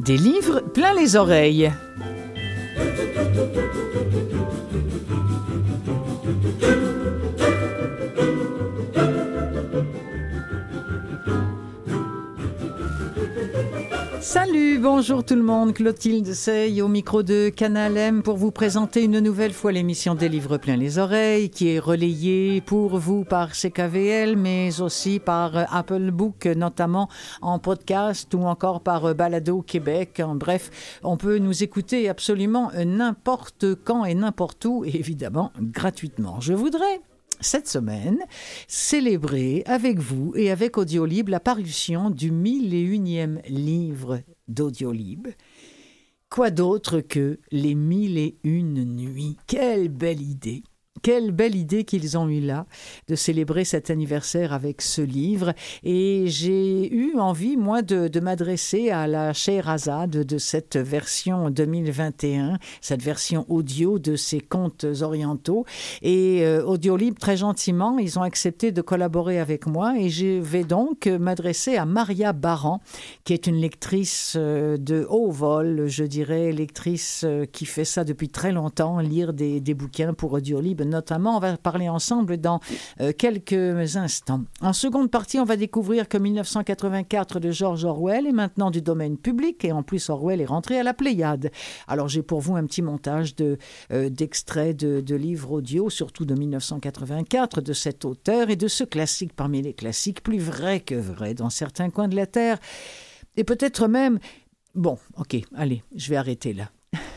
Des livres plein les oreilles. Salut, bonjour tout le monde, Clotilde Sey au micro de Canal M pour vous présenter une nouvelle fois l'émission des livres plein les oreilles qui est relayée pour vous par CKVL mais aussi par Apple Book, notamment en podcast ou encore par Balado Québec. Bref, on peut nous écouter absolument n'importe quand et n'importe où et évidemment gratuitement. Je voudrais cette semaine, célébrer avec vous et avec Audiolib la parution du 1001e livre d'Audiolib. Quoi d'autre que les 1001 nuits? Quelle belle idée! Quelle belle idée qu'ils ont eue là de célébrer cet anniversaire avec ce livre. Et j'ai eu envie, moi, de m'adresser à la Scheherazade de cette version 2021, cette version audio de ces contes orientaux. Et Audiolib, très gentiment, ils ont accepté de collaborer avec moi. Et je vais donc m'adresser à Maria Baran, qui est une lectrice de haut vol, je dirais, lectrice qui fait ça depuis très longtemps, lire des bouquins pour Audiolib. Notamment, on va parler ensemble dans quelques instants. En seconde partie, on va découvrir que 1984 de George Orwell est maintenant du domaine public et en plus Orwell est rentré à la Pléiade. Alors j'ai pour vous un petit montage d'extraits de livres audio, surtout de 1984, de cet auteur et de ce classique parmi les classiques, plus vrai que vrai dans certains coins de la Terre. Et peut-être même... Bon, ok, allez, je vais arrêter là.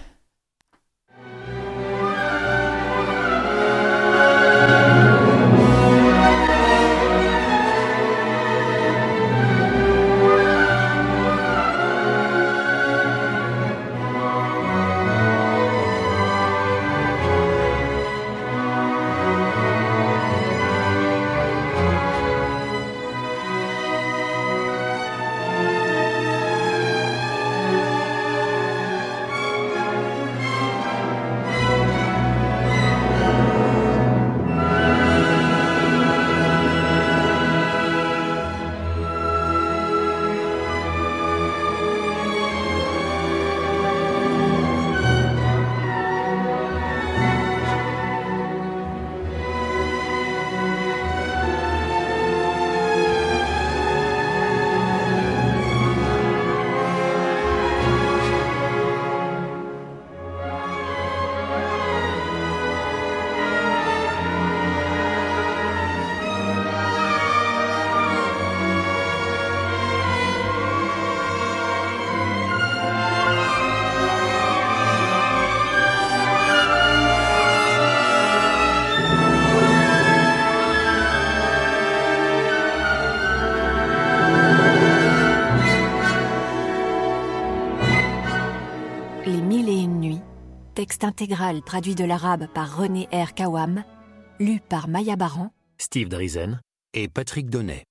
Texte intégral traduit de l'arabe par René R. Kawam, lu par Maya Baran, Steve Driesen et Patrick Donnet.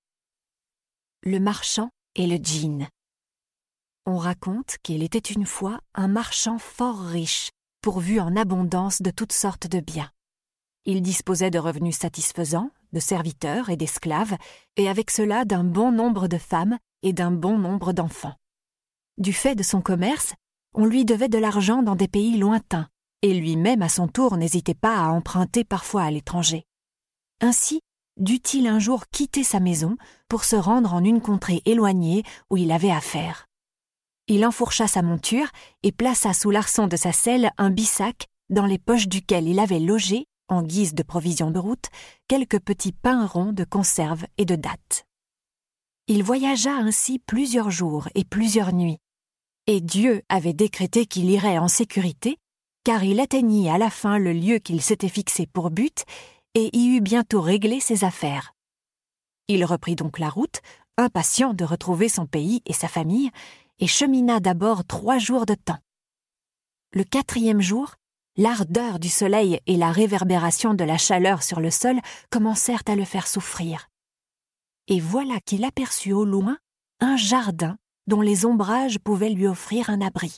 Le marchand et le djinn. On raconte qu'il était une fois un marchand fort riche, pourvu en abondance de toutes sortes de biens. Il disposait de revenus satisfaisants, de serviteurs et d'esclaves, et avec cela d'un bon nombre de femmes et d'un bon nombre d'enfants. Du fait de son commerce, on lui devait de l'argent dans des pays lointains, et lui-même à son tour n'hésitait pas à emprunter parfois à l'étranger. Ainsi, dut-il un jour quitter sa maison pour se rendre en une contrée éloignée où il avait affaire. Il enfourcha sa monture et plaça sous l'arçon de sa selle un bissac dans les poches duquel il avait logé, en guise de provision de route, quelques petits pains ronds de conserve et de dattes. Il voyagea ainsi plusieurs jours et plusieurs nuits. Et Dieu avait décrété qu'il irait en sécurité, car il atteignit à la fin le lieu qu'il s'était fixé pour but et y eut bientôt réglé ses affaires. Il reprit donc la route, impatient de retrouver son pays et sa famille, et chemina d'abord 3 jours de temps. Le 4e jour, l'ardeur du soleil et la réverbération de la chaleur sur le sol commencèrent à le faire souffrir. Et voilà qu'il aperçut au loin un jardin dont les ombrages pouvaient lui offrir un abri.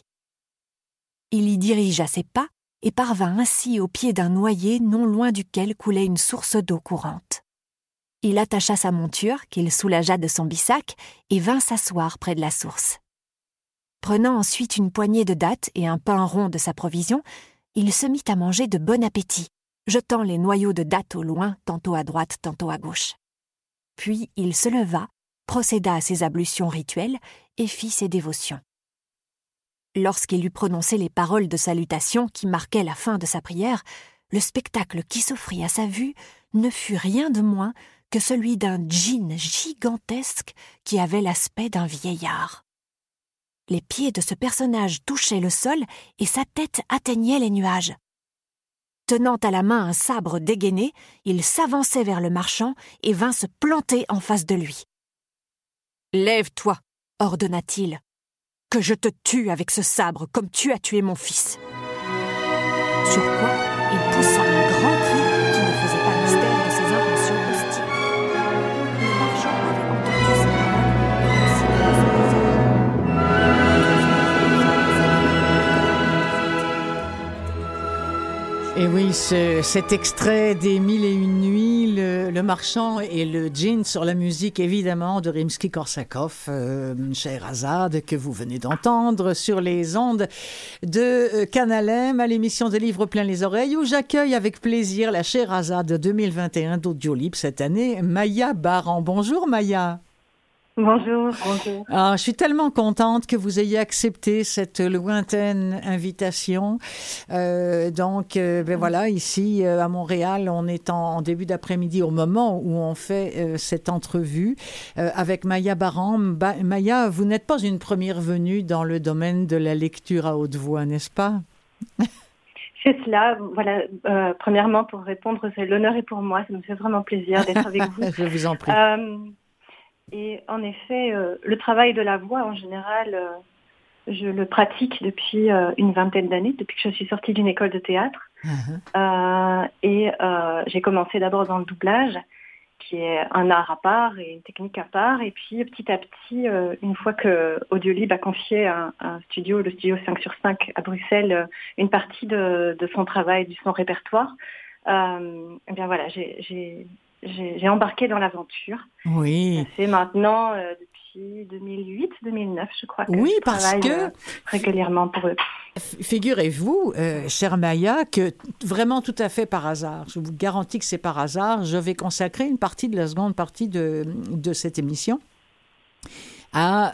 Il y dirigea ses pas et parvint ainsi au pied d'un noyer non loin duquel coulait une source d'eau courante. Il attacha sa monture, qu'il soulagea de son bissac, et vint s'asseoir près de la source. Prenant ensuite une poignée de dattes et un pain rond de sa provision, il se mit à manger de bon appétit, jetant les noyaux de dattes au loin, tantôt à droite, tantôt à gauche. Puis il se leva, procéda à ses ablutions rituelles et fit ses dévotions. Lorsqu'il eut prononcé les paroles de salutation qui marquaient la fin de sa prière, le spectacle qui s'offrit à sa vue ne fut rien de moins que celui d'un djinn gigantesque qui avait l'aspect d'un vieillard. Les pieds de ce personnage touchaient le sol et sa tête atteignait les nuages. Tenant à la main un sabre dégainé, il s'avançait vers le marchand et vint se planter en face de lui. « Lève-toi » ordonna-t-il, « que je te tue avec ce sabre comme tu as tué mon fils. » Sur quoi il poussa un grand cri qui ne faisait pas mystère de ses intentions hostiles. Le marchand avait entendu ces paroles et considérait son Et oui, cet extrait des Mille et une nuits, le marchand et le djinn sur la musique évidemment de Rimsky-Korsakov, Scheherazade, que vous venez d'entendre sur les ondes de Canal M à l'émission des livres plein les oreilles, où j'accueille avec plaisir la Scheherazade 2021 d'Audiolib cette année, Maya Baran. Bonjour Maya. Bonjour. Je suis tellement contente que vous ayez accepté cette lointaine invitation. Voilà, ici à Montréal, on est en début d'après-midi au moment où on fait cette entrevue avec Maya Baran. Maya, vous n'êtes pas une première venue dans le domaine de la lecture à haute voix, n'est-ce pas? C'est cela. Voilà. Premièrement, pour répondre, l'honneur est pour moi. Ça me fait vraiment plaisir d'être avec vous. Je vous en prie. Et en effet, le travail de la voix, en général, je le pratique depuis une vingtaine d'années, depuis que je suis sortie d'une école de théâtre. J'ai commencé d'abord dans le doublage, qui est un art à part et une technique à part. Et puis, petit à petit, une fois que Audiolib a confié un studio, le studio 5/5 à Bruxelles, une partie de son travail, de son répertoire, eh bien voilà, j'ai embarqué dans l'aventure. Oui. C'est maintenant depuis 2008-2009, je crois. Oui, je travaille régulièrement pour eux. Figurez-vous, chère Maya, que vraiment tout à fait par hasard, je vous garantis que c'est par hasard, je vais consacrer une partie de la seconde partie de cette émission à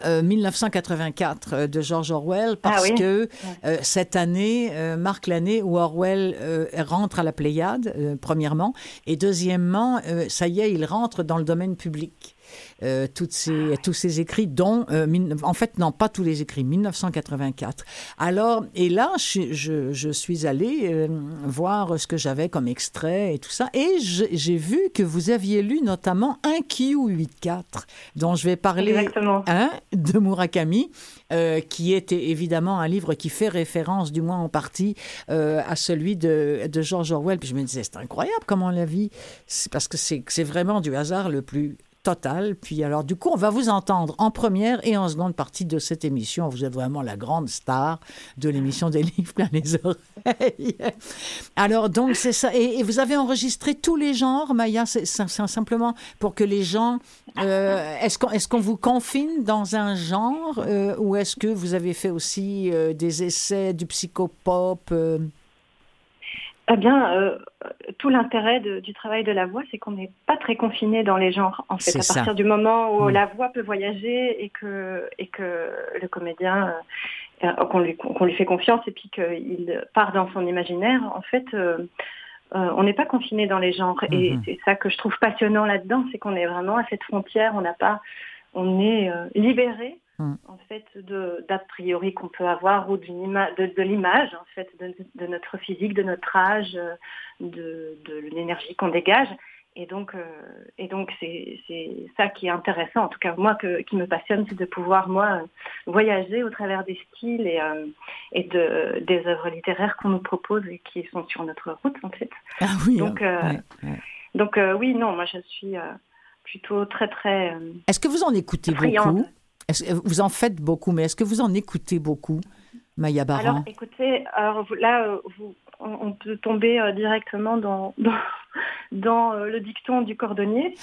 1984 de George Orwell, parce que cette année marque l'année où Orwell rentre à la Pléiade, premièrement, et deuxièmement, ça y est, il rentre dans le domaine public. Tous ces écrits, dont, en fait, non, pas tous les écrits, 1984. Alors, et là, je suis allée voir ce que j'avais comme extrait et tout ça, et j'ai vu que vous aviez lu notamment un Q84, dont je vais parler de Murakami, qui est évidemment un livre qui fait référence, du moins en partie, à celui de George Orwell. Puis je me disais, c'est incroyable comment on la vit, parce que c'est vraiment du hasard le plus total. Puis alors, du coup, on va vous entendre en première et en seconde partie de cette émission. Vous êtes vraiment la grande star de l'émission des livres plein les oreilles. Alors, donc, c'est ça. Et vous avez enregistré tous les genres, Maya? C'est simplement pour que les gens... est-ce qu'on vous confine dans un genre ou est-ce que vous avez fait aussi des essais du psychopop Eh bien, tout l'intérêt du travail de la voix, c'est qu'on n'est pas très confiné dans les genres, en fait. À partir du moment où la voix peut voyager et que le comédien, qu'on lui fait confiance et puis qu'il part dans son imaginaire, en fait, on n'est pas confiné dans les genres. Et c'est ça que je trouve passionnant là-dedans, c'est qu'on est vraiment à cette frontière, on est libéré. En fait, d'a priori qu'on peut avoir ou de l'image, en fait, de notre physique, de notre âge, de l'énergie qu'on dégage. Et donc, c'est ça qui est intéressant, en tout cas moi, qui me passionne, c'est de pouvoir, moi, voyager au travers des styles et des œuvres littéraires qu'on nous propose et qui sont sur notre route, en fait. Ah oui. Donc, oui, non, moi, je suis plutôt très, très... Est-ce que vous en écoutez beaucoup? Vous en faites beaucoup, mais est-ce que vous en écoutez beaucoup, Maya Baran? Alors, écoutez, là, on peut tomber directement dans dans le dicton du cordonnier.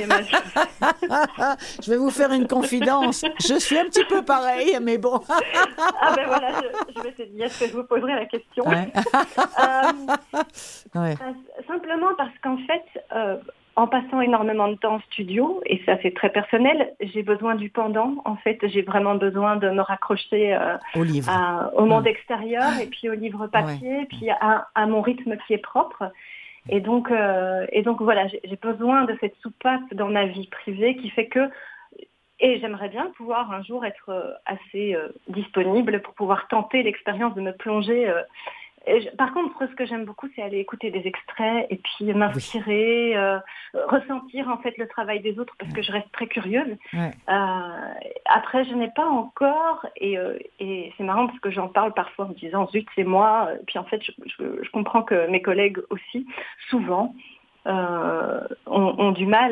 Je vais vous faire une confidence. Je suis un petit peu pareil, mais bon. Ah ben voilà, je vais essayer, je vous poserai la question. Ouais. Ouais. Simplement parce qu'en fait, en passant énormément de temps en studio, et ça c'est très personnel, j'ai besoin du pendant. En fait, j'ai vraiment besoin de me raccrocher au monde extérieur et puis au livre papier, et puis à mon rythme qui est propre. Et donc voilà, j'ai besoin de cette soupape dans ma vie privée qui fait que, et j'aimerais bien pouvoir un jour être assez disponible pour pouvoir tenter l'expérience de me plonger. Par contre, ce que j'aime beaucoup, c'est aller écouter des extraits et puis m'inspirer, ressentir en fait le travail des autres parce que je reste très curieuse. Ouais. Après, je n'ai pas encore, et c'est marrant parce que j'en parle parfois en me disant zut, c'est moi. Puis en fait, je comprends que mes collègues aussi, souvent, ont du mal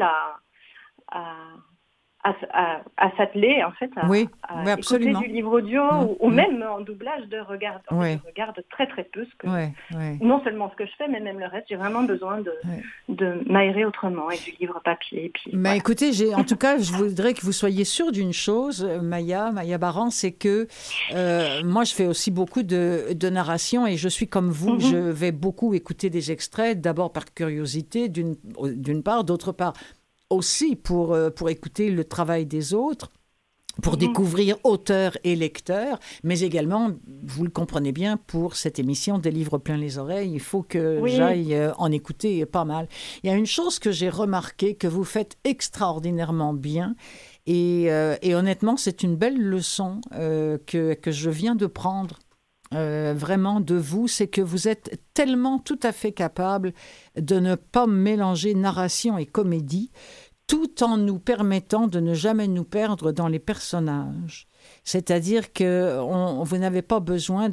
à s'atteler en fait à écouter du livre audio ou même en doublage je regarde très très peu non seulement ce que je fais mais même le reste. J'ai vraiment besoin de m'aérer autrement avec du livre papier et puis, mais écoutez, en tout cas je voudrais que vous soyez sûre d'une chose, Maya Baran, c'est que moi je fais aussi beaucoup de narration et je suis comme vous, je vais beaucoup écouter des extraits, d'abord par curiosité d'une part, d'autre part aussi pour écouter le travail des autres, pour découvrir auteurs et lecteurs, mais également, vous le comprenez bien, pour cette émission des livres plein les oreilles, il faut que j'aille en écouter pas mal. Il y a une chose que j'ai remarqué, que vous faites extraordinairement bien, et honnêtement, c'est une belle leçon que je viens de prendre. Vraiment de vous, c'est que vous êtes tellement tout à fait capable de ne pas mélanger narration et comédie, tout en nous permettant de ne jamais nous perdre dans les personnages. C'est-à-dire que vous n'avez pas besoin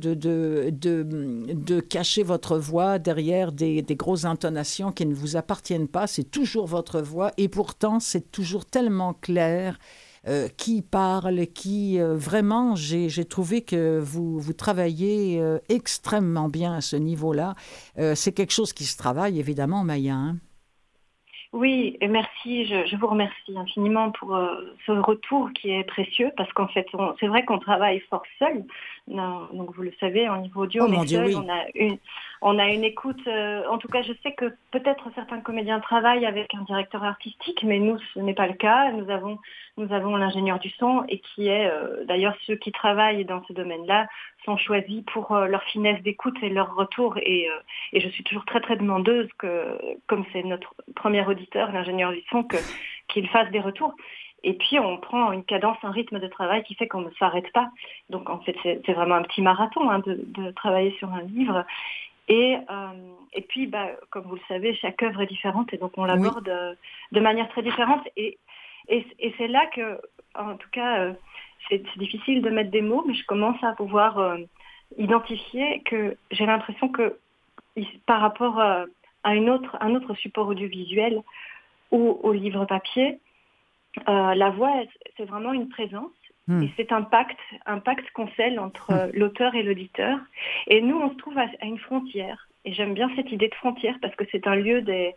de cacher votre voix derrière des grosses intonations qui ne vous appartiennent pas. C'est toujours votre voix et pourtant c'est toujours tellement clair. Qui parle, vraiment, j'ai trouvé que vous travaillez extrêmement bien à ce niveau-là. C'est quelque chose qui se travaille, évidemment, Maya. Hein? Oui, et merci, je vous remercie infiniment pour ce retour qui est précieux, parce qu'en fait, c'est vrai qu'on travaille fort seul. Non, donc vous le savez, en niveau audio, on est seul, oui. On a une écoute. En tout cas, je sais que peut-être certains comédiens travaillent avec un directeur artistique, mais nous, ce n'est pas le cas. Nous avons l'ingénieur du son, et qui est d'ailleurs ceux qui travaillent dans ce domaine-là sont choisis pour leur finesse d'écoute et leur retour. Et je suis toujours très très demandeuse que, comme c'est notre premier auditeur, l'ingénieur du son, qu'il fasse des retours. Et puis, on prend une cadence, un rythme de travail qui fait qu'on ne s'arrête pas. Donc, en fait, c'est vraiment un petit marathon de travailler sur un livre. Et puis, comme vous le savez, chaque œuvre est différente et donc on l'aborde de manière très différente. Et c'est là que, en tout cas, c'est difficile de mettre des mots, mais je commence à pouvoir identifier que j'ai l'impression que par rapport à un autre support audiovisuel ou au livre papier, la voix, c'est vraiment une présence. Et c'est un pacte qu'on scelle entre l'auteur et l'auditeur. Et nous, on se trouve à une frontière. Et j'aime bien cette idée de frontière parce que c'est un lieu de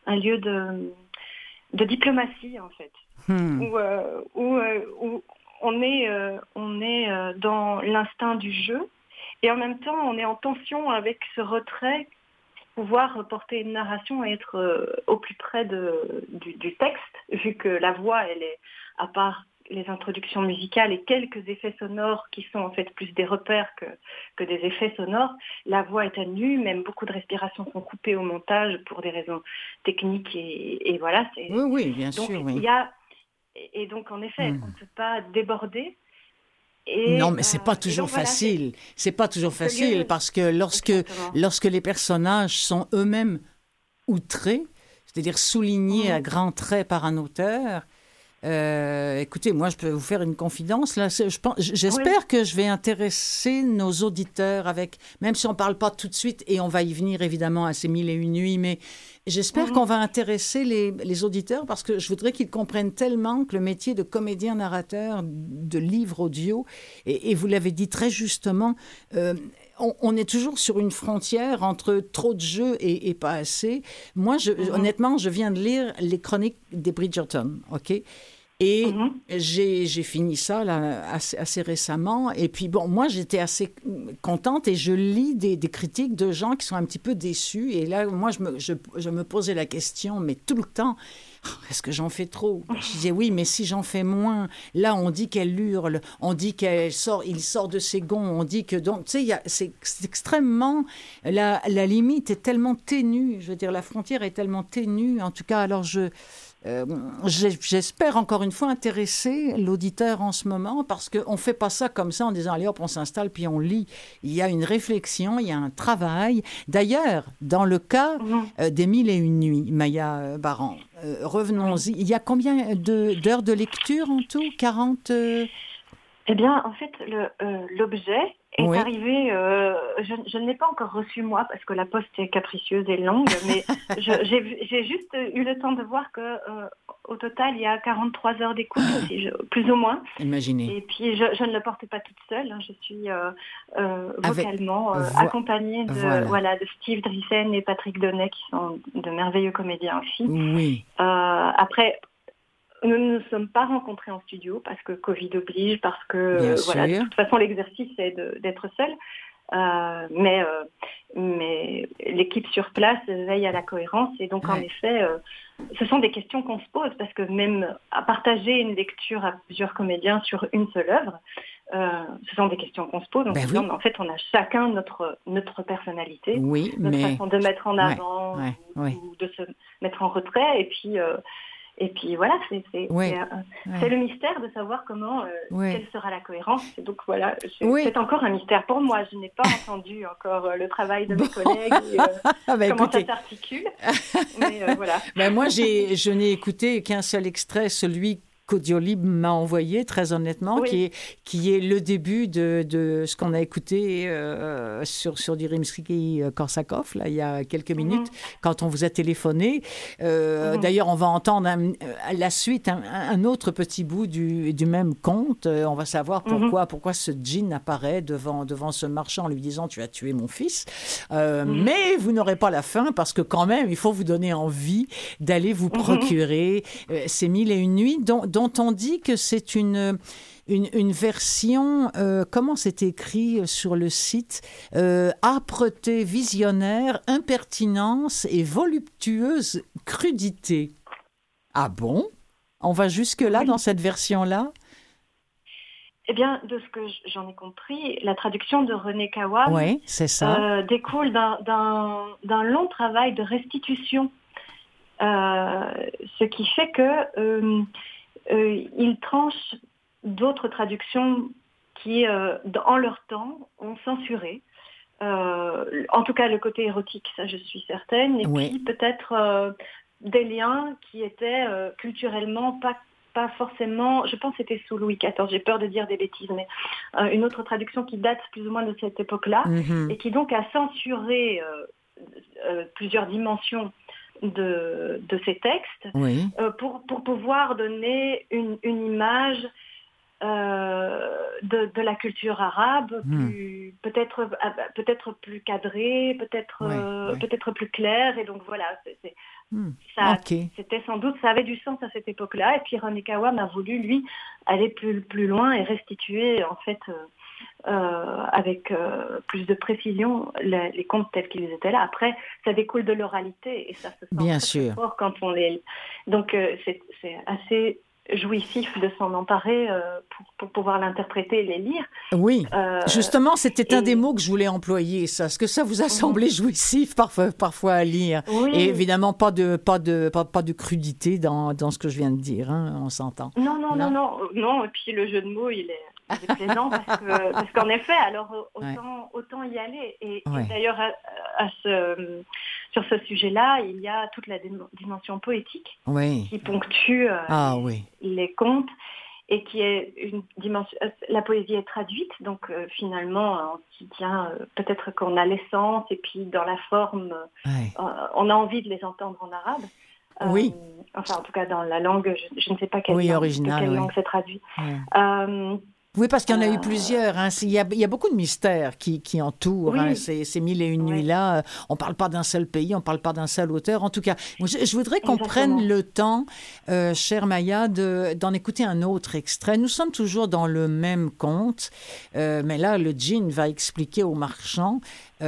diplomatie, en fait. Où on est dans l'instinct du jeu. Et en même temps, on est en tension avec ce retrait, pouvoir porter une narration et être au plus près du texte, vu que la voix, elle est, à part les introductions musicales et quelques effets sonores qui sont en fait plus des repères que des effets sonores, la voix est à nu, même beaucoup de respirations sont coupées au montage pour des raisons techniques et voilà. Oui, bien sûr. Donc, et donc en effet, on ne peut pas déborder. Non, mais c'est pas toujours facile. C'est pas toujours facile parce que lorsque les personnages sont eux-mêmes outrés, c'est-à-dire soulignés à grands traits par un auteur. Écoutez, moi, je peux vous faire une confidence. Là, j'espère que je vais intéresser nos auditeurs avec, même si on ne parle pas tout de suite, et on va y venir évidemment à ces 1001 nuits, mais J'espère qu'on va intéresser les auditeurs parce que je voudrais qu'ils comprennent tellement que le métier de comédien-narrateur de livre audio, et vous l'avez dit très justement, on est toujours sur une frontière entre trop de jeux et pas assez. Moi, honnêtement, je viens de lire les chroniques des Bridgerton, OK? Et j'ai fini ça là, assez récemment. Et puis, bon, moi, j'étais assez contente et je lis des critiques de gens qui sont un petit peu déçus. Et là, moi, je me posais la question, mais tout le temps, est-ce que j'en fais trop? Je disais, oui, mais si j'en fais moins, là, on dit qu'elle hurle, on dit il sort de ses gonds, on dit que... Donc, tu sais, c'est extrêmement... La limite est tellement ténue, je veux dire, la frontière est tellement ténue. En tout cas, alors j'espère encore une fois intéresser l'auditeur en ce moment parce qu'on ne fait pas ça comme ça en disant allez hop on s'installe puis on lit. Il y a une réflexion, il y a un travail. D'ailleurs, dans le cas des 1001 nuits, Maya Baran, revenons-y. Il y a combien d'heures de lecture en tout? 40 Eh bien, en fait, l'objet est arrivé, je ne l'ai pas encore reçu moi, parce que la poste est capricieuse et longue, mais j'ai juste eu le temps de voir que au total, il y a 43 heures d'écoute, plus ou moins. Imaginez. Et puis, je ne le porte pas toute seule, hein, je suis vocalement accompagnée de Steve Drissen et Patrick Donnet, qui sont de merveilleux comédiens aussi. Oui. Après... Nous ne nous sommes pas rencontrés en studio parce que Covid oblige, parce que de toute façon l'exercice est d'être seul. Mais l'équipe sur place veille à la cohérence et donc en effet, ce sont des questions qu'on se pose parce que même à partager une lecture à plusieurs comédiens sur une seule œuvre, ce sont des questions qu'on se pose. Mais en fait, on a chacun notre personnalité, notre façon de mettre en avant ou de se mettre en retrait et puis voilà, c'est le mystère de savoir comment, quelle sera la cohérence. Et donc voilà, c'est encore un mystère pour moi. Je n'ai pas entendu encore le travail de mes collègues et comment ça s'articule. Mais voilà. Moi, je n'ai écouté qu'un seul extrait, celui qu'Audiolib m'a envoyé, très honnêtement, qui est le début de ce qu'on a écouté sur du Rimsky-Korsakov, là, il y a quelques minutes, quand on vous a téléphoné. D'ailleurs, on va entendre à la suite un autre petit bout du même conte. On va savoir pourquoi ce djinn apparaît devant ce marchand en lui disant « Tu as tué mon fils ». Mais vous n'aurez pas la fin, parce que quand même, il faut vous donner envie d'aller vous procurer ces 1001 nuits, dont on dit que c'est une version, comment c'est écrit sur le site, âpreté visionnaire, impertinence et voluptueuse crudité. Ah bon? On va jusque-là dans cette version-là? Eh bien, de ce que j'en ai compris, la traduction de René Kawam c'est ça. Découle d'un long travail de restitution, ce qui fait que il tranche d'autres traductions qui, en leur temps, ont censuré. En tout cas, le côté érotique, ça je suis certaine. Et puis peut-être des liens qui étaient culturellement pas forcément... Je pense que c'était sous Louis XIV, j'ai peur de dire des bêtises, mais une autre traduction qui date plus ou moins de cette époque-là, et qui donc a censuré plusieurs dimensions de ces textes pour pouvoir donner une image de la culture arabe peut-être plus cadrée, peut-être plus claire. Et donc voilà, c'était sans doute, ça avait du sens à cette époque-là. Et puis René Kawam a voulu, lui, aller plus loin et restituer en fait avec plus de précision les contes tels qu'ils étaient là. Après, ça découle de l'oralité et ça se sent très fort quand on les lit. Donc c'est assez jouissif de s'en emparer pour pouvoir l'interpréter et les lire. Oui, justement, c'était un des mots que je voulais employer, ça. Est-ce que ça vous a semblé jouissif parfois à lire? Et évidemment, pas de crudité dans ce que je viens de dire, hein, on s'entend. Non, et puis le jeu de mots, il est plaisant parce qu'en effet, alors autant y aller. Et d'ailleurs, sur ce sujet-là, il y a toute la dimension poétique qui ponctue les contes. et qui est une dimension. La poésie est traduite, donc finalement, on s'y tient peut-être qu'en a l'essence, et puis dans la forme, on a envie de les entendre en arabe. Oui. Enfin, en tout cas, dans la langue, je ne sais pas quelle langue c'est traduit. Oui, parce qu'il y en a eu plusieurs. Hein. Il y a beaucoup de mystères qui entourent ces mille et une nuits-là. On ne parle pas d'un seul pays, on ne parle pas d'un seul auteur. En tout cas, je voudrais qu'on prenne le temps, chère Maya, d'en écouter un autre extrait. Nous sommes toujours dans le même conte, mais là, le djinn va expliquer au marchand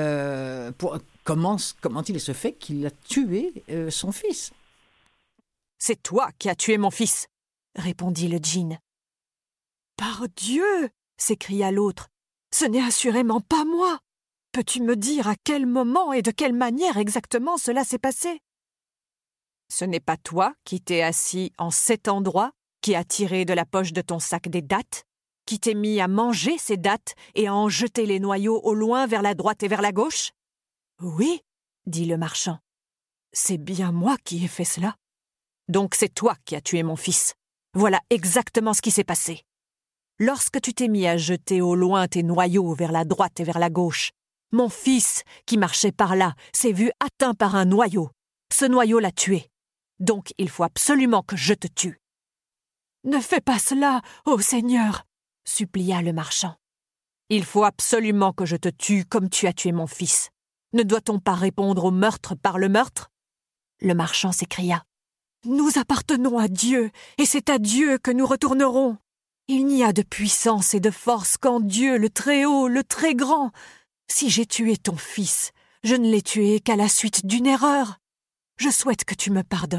comment il se fait qu'il a tué son fils. « C'est toi qui as tué mon fils !» répondit le djinn. « Par Dieu !» s'écria l'autre. « Ce n'est assurément pas moi. Peux-tu me dire à quel moment et de quelle manière exactement cela s'est passé ?»« Ce n'est pas toi qui t'es assis en cet endroit, qui as tiré de la poche de ton sac des dattes, qui t'es mis à manger ces dattes et à en jeter les noyaux au loin vers la droite et vers la gauche ?»« Oui, dit le marchand. C'est bien moi qui ai fait cela. Donc c'est toi qui as tué mon fils. Voilà exactement ce qui s'est passé. Lorsque tu t'es mis à jeter au loin tes noyaux vers la droite et vers la gauche, mon fils, qui marchait par là, s'est vu atteint par un noyau. Ce noyau l'a tué. Donc il faut absolument que je te tue. »« Ne fais pas cela, ô Seigneur !» supplia le marchand. « Il faut absolument que je te tue comme tu as tué mon fils. Ne doit-on pas répondre au meurtre par le meurtre ?» Le marchand s'écria. « Nous appartenons à Dieu, et c'est à Dieu que nous retournerons. Il n'y a de puissance et de force qu'en Dieu, le Très-Haut, le Très-Grand. Si j'ai tué ton fils, je ne l'ai tué qu'à la suite d'une erreur. Je souhaite que tu me pardonnes. »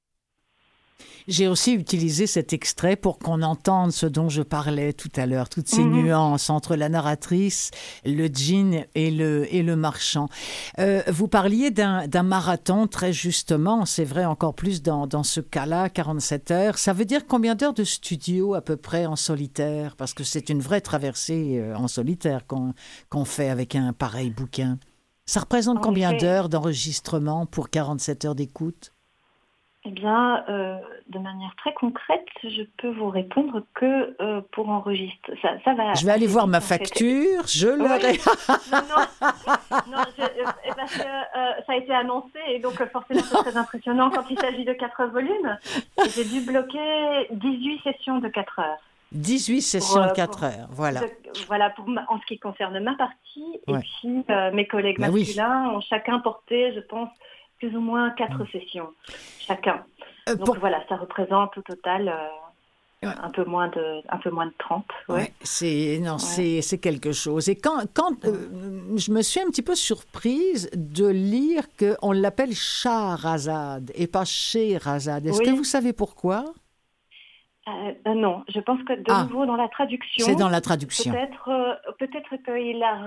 J'ai aussi utilisé cet extrait pour qu'on entende ce dont je parlais tout à l'heure, toutes ces nuances entre la narratrice, le djinn et le marchand. Vous parliez d'un marathon, très justement, c'est vrai encore plus dans ce cas-là, 47 heures. Ça veut dire combien d'heures de studio à peu près en solitaire? Parce que c'est une vraie traversée en solitaire qu'on fait avec un pareil bouquin. Ça représente combien d'heures d'enregistrement pour 47 heures d'écoute? Eh bien, de manière très concrète, je peux vous répondre que pour enregistrer, ça va. Je vais aller voir ma facture, je l'aurai. Non, parce que ça a été annoncé et donc forcément c'est très impressionnant quand il s'agit de 4 volumes. Et j'ai dû bloquer 18 sessions de 4 heures. 18 sessions de 4 heures, voilà. Voilà, en ce qui concerne ma partie. Et puis, mes collègues masculins ont chacun porté, je pense, plus ou moins 4 sessions chacun. Donc voilà, ça représente au total un peu moins de 30. C'est quelque chose. Et quand je me suis un petit peu surprise de lire qu'on l'appelle Shahrazad et pas Scheherazade. Est-ce que vous savez pourquoi? Non, je pense que de nouveau dans la traduction. C'est dans la traduction. Peut-être qu'il a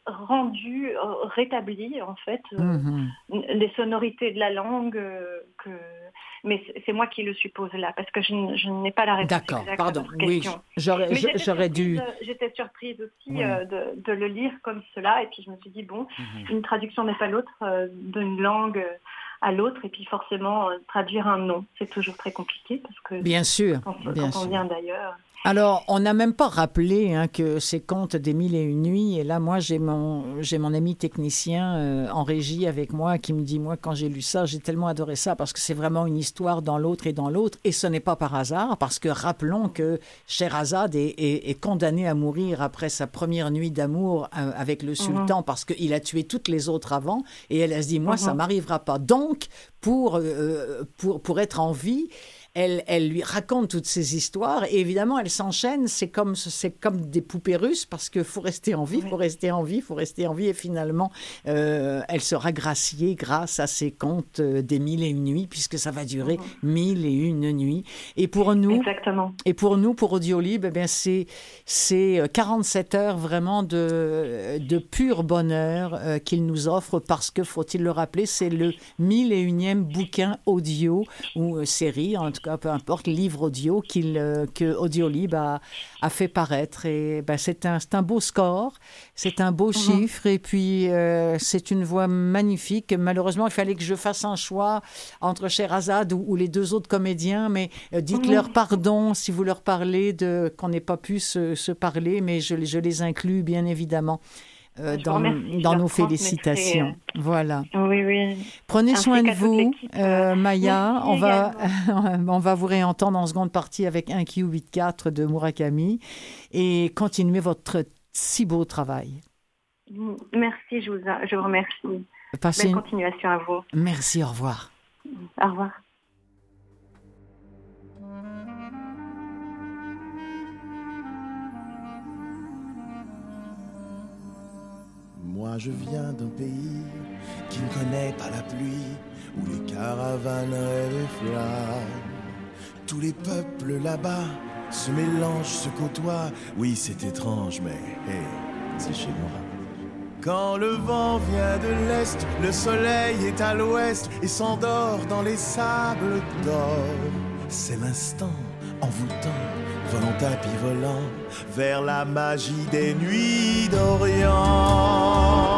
rétabli en fait les sonorités de la langue. Mais c'est moi qui le suppose là, parce que je n'ai pas la réponse. D'accord, exacte pardon. À votre question. J'aurais dû. J'étais surprise aussi de le lire comme cela, et puis je me suis dit une traduction n'est pas l'autre d'une langue à l'autre, et puis forcément traduire un nom, c'est toujours très compliqué parce que bien sûr, quand on vient d'ailleurs. Alors, on n'a même pas rappelé que ces contes des mille et une nuits, et là, moi, j'ai mon ami technicien en régie avec moi qui me dit, moi, quand j'ai lu ça, j'ai tellement adoré ça parce que c'est vraiment une histoire dans l'autre, et ce n'est pas par hasard, parce que rappelons que Scheherazade est condamné à mourir après sa première nuit d'amour avec le sultan parce qu'il a tué toutes les autres avant, et elle se dit, moi, ça m'arrivera pas. Donc, pour être en vie, elle lui raconte toutes ces histoires et évidemment, elle s'enchaîne. C'est comme des poupées russes parce qu'il faut rester en vie, il faut rester en vie et finalement, elle sera graciée grâce à ces contes des mille et une nuits puisque ça va durer 1001 nuits. Et pour nous, pour Audiolib, c'est 47 heures vraiment de pur bonheur qu'il nous offre parce que, faut-il le rappeler, c'est le 1001e bouquin audio ou série, en tout tout cas, peu importe, livre audio que Audiolib a fait paraître. Et c'est un beau score, c'est un beau chiffre, et puis c'est une voix magnifique. Malheureusement, il fallait que je fasse un choix entre Sherazade ou les deux autres comédiens, mais dites-leur pardon si vous leur parlez qu'on n'ait pas pu se parler, mais je les inclus bien évidemment. Dans nos félicitations. Voilà. Oui. Prenez soin de vous, Maya. On va vous réentendre en seconde partie avec 1Q84 de Murakami et continuez votre si beau travail. Merci, je vous remercie. Belle continuation à vous. Merci, au revoir. Au revoir. Moi je viens d'un pays qui ne connaît pas la pluie, où les caravanes rêvent et flammes. Tous les peuples là-bas se mélangent, se côtoient. Oui, c'est étrange, mais hey, c'est chez moi. Quand le vent vient de l'est, le soleil est à l'ouest et s'endort dans les sables d'or. C'est l'instant envoûtant, volant tapis volant vers la magie des nuits d'Orient.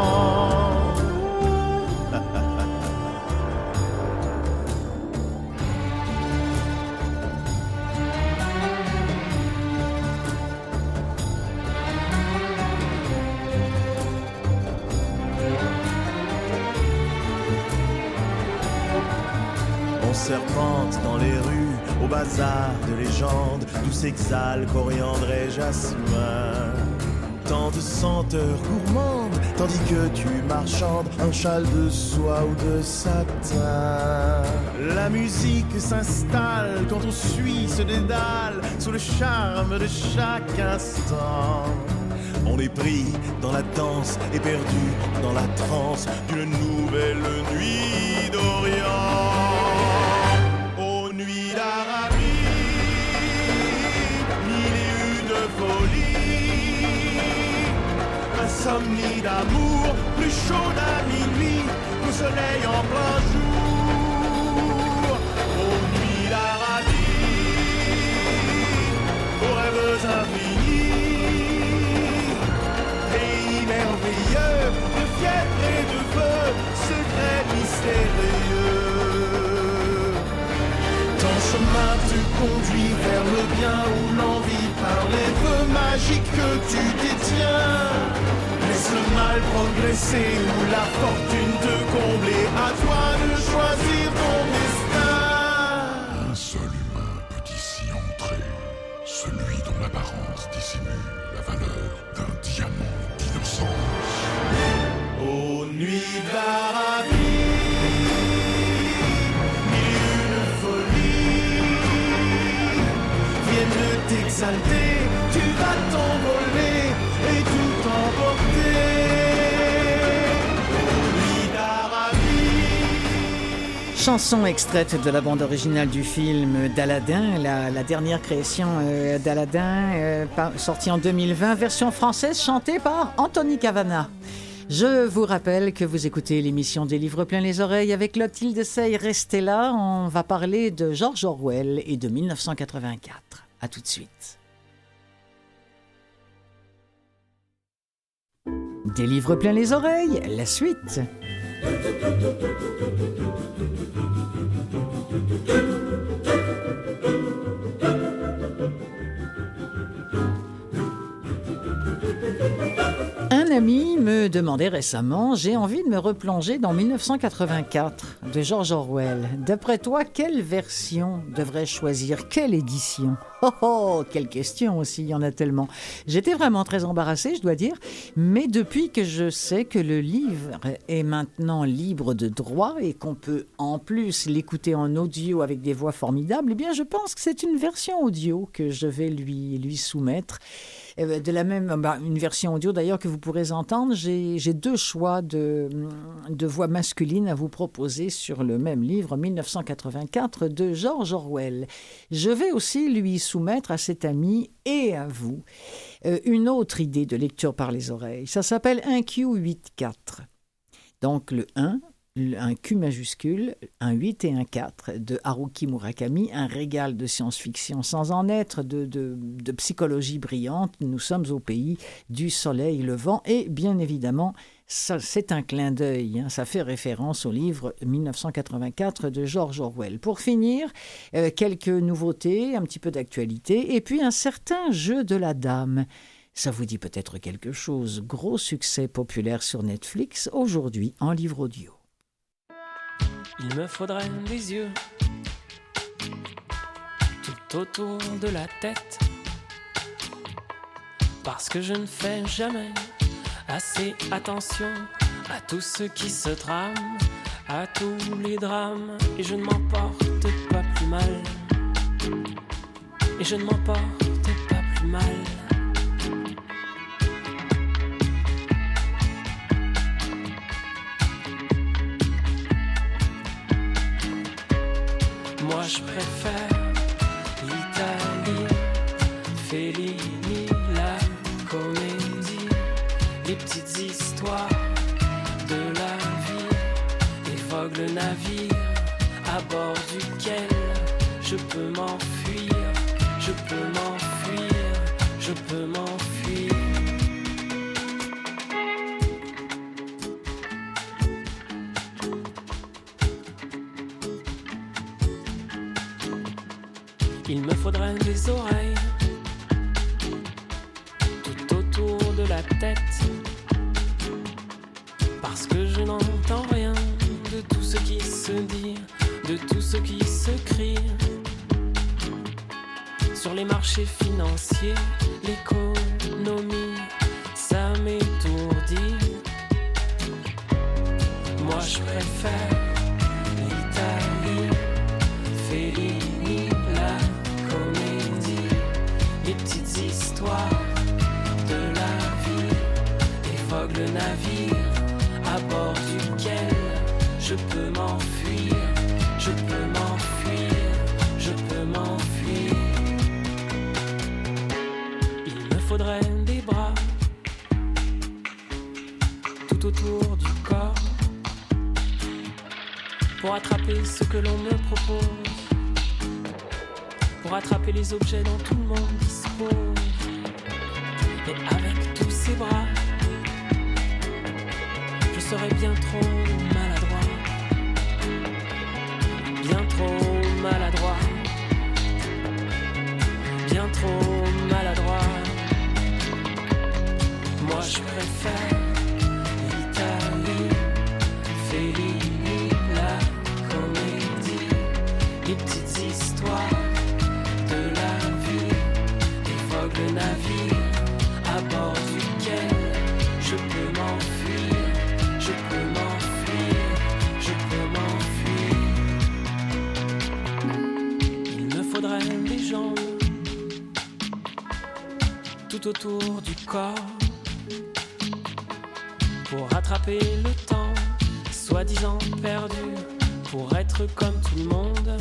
On serpente dans les rues, au bazar de légendes, d'où s'exhalent coriandre et jasmin. Tant de senteurs gourmandes, tandis que tu marchandes un châle de soie ou de satin. La musique s'installe quand on suit ce dédale, sous le charme de chaque instant. On est pris dans la danse et perdu dans la transe d'une nouvelle nuit d'Orient. Aux nuits d'Arabie, mille et une folies, insomnie d'amour, plus chaude à minuit qu'au soleil en plein jour. Aux nuits d'Arabie, aux rêves infinis, pays merveilleux de fièvre et de feu, secrets mystérieux. Ton chemin te conduit vers le bien où l'envie par les feux magiques que tu détiens. Laisse le mal progresser ou la fortune te combler. À toi de choisir ton destin. Un seul humain peut ici entrer, celui dont l'apparence dissimule la valeur d'un diamant d'innocence. Aux nuits d'Arabie, mille et une folies viennent t'exalter, tu vas t'envoler et tout emporter. Aux nuits d'Arabie. Chanson extraite de la bande originale du film d'Aladin, la dernière création d'Aladin, sortie en 2020, version française chantée par Anthony Cavana. Je vous rappelle que vous écoutez l'émission des livres plein les oreilles avec Clotilde Sey. Restez là, on va parler de George Orwell et de 1984. À tout de suite. Des livres plein les oreilles, la suite. Un ami me demandait récemment, j'ai envie de me replonger dans 1984 de George Orwell. D'après toi, quelle version devrais-je choisir? Quelle édition? Quelle question aussi, il y en a tellement. J'étais vraiment très embarrassée, je dois dire, mais depuis que je sais que le livre est maintenant libre de droit et qu'on peut en plus l'écouter en audio avec des voix formidables, eh bien je pense que c'est une version audio que je vais lui soumettre. De la même, une version audio d'ailleurs que vous pourrez entendre. J'ai deux choix de voix masculines à vous proposer sur le même livre, 1984 de George Orwell. Je vais aussi lui soumettre à cet ami et à vous une autre idée de lecture par les oreilles. Ça s'appelle 1Q84. Donc le 1, un Q majuscule, un 8 et un 4 de Haruki Murakami, un régal de science-fiction sans en être, de psychologie brillante. Nous sommes au pays du soleil levant et bien évidemment, ça, c'est un clin d'œil, hein, ça fait référence au livre 1984 de George Orwell. Pour finir, quelques nouveautés, un petit peu d'actualité et puis un certain jeu de la dame. Ça vous dit peut-être quelque chose. Gros succès populaire sur Netflix, aujourd'hui en livre audio. Il me faudrait des yeux tout autour de la tête, parce que je ne fais jamais assez attention à tout ce qui se trame, à tous les drames, et je ne m'en porte pas plus mal, et je ne m'en porte pas plus mal. Moi je préfère l'Italie, Fellini, la comédie, les petites histoires de la vie, et vogue le navire à bord duquel je peux m'enfuir, je peux m'enfuir, je peux m'enfuir. Il me faudrait des oreilles tout autour de la tête, parce que je n'entends rien de tout ce qui se dit, de tout ce qui se crie. Sur les marchés financiers, l'économie, ça m'étourdit. Moi je préfère l'Italie, Fellini, la comédie, les petites histoires de la vie, et vogue le navire à bord duquel je peux m'enfuir, je peux m'enfuir, je peux m'enfuir. Il me faudrait des bras tout autour du corps pour attraper ce que l'on me propose, pour attraper les objets dont tout le monde dispose. Et avec tous ces bras, je serais bien trop maladroit, bien trop maladroit, bien trop maladroit. Moi je préfère l'Italie, Fellini, la comédie, les petites histoires de la vie, et vogue le navire à bord duquel je peux m'enfuir, je peux m'enfuir, je peux m'enfuir. Il me faudrait des jambes tout autour du corps pour rattraper le temps soi-disant perdu, pour être comme tout le monde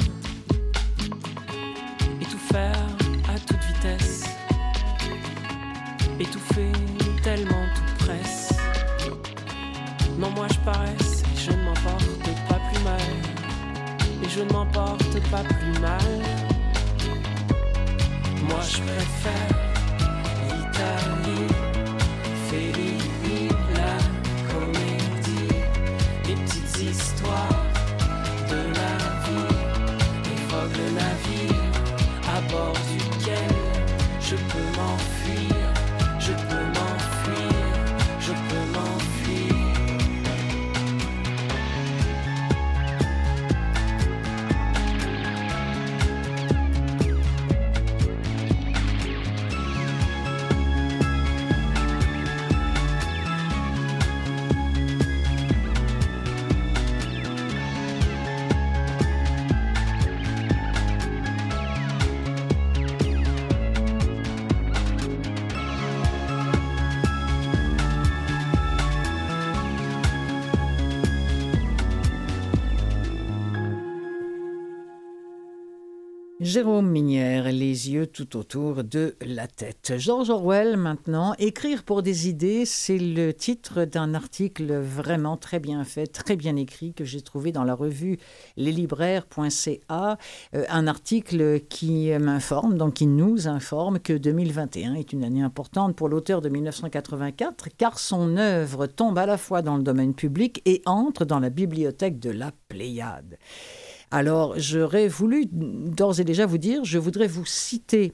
et tout faire à toute vitesse, étouffer tellement tout presse. Non, moi je paresse et je ne m'en porte pas plus mal, et je ne m'en porte pas plus mal. Moi je préfère l'Italie, Fellini, la comédie, les petites histoires de la vie, et vogue le navire à bord duquel je peux m'enfuir, je peux m'enfuir, je peux m'enfuir. Jérôme Minière, les yeux tout autour de la tête. George Orwell maintenant, Écrire pour des idées, c'est le titre d'un article vraiment très bien fait, très bien écrit que j'ai trouvé dans la revue leslibraires.ca, un article qui m'informe, donc qui nous informe que 2021 est une année importante pour l'auteur de 1984 car son œuvre tombe à la fois dans le domaine public et entre dans la bibliothèque de la Pléiade. Alors, j'aurais voulu d'ores et déjà vous dire, je voudrais vous citer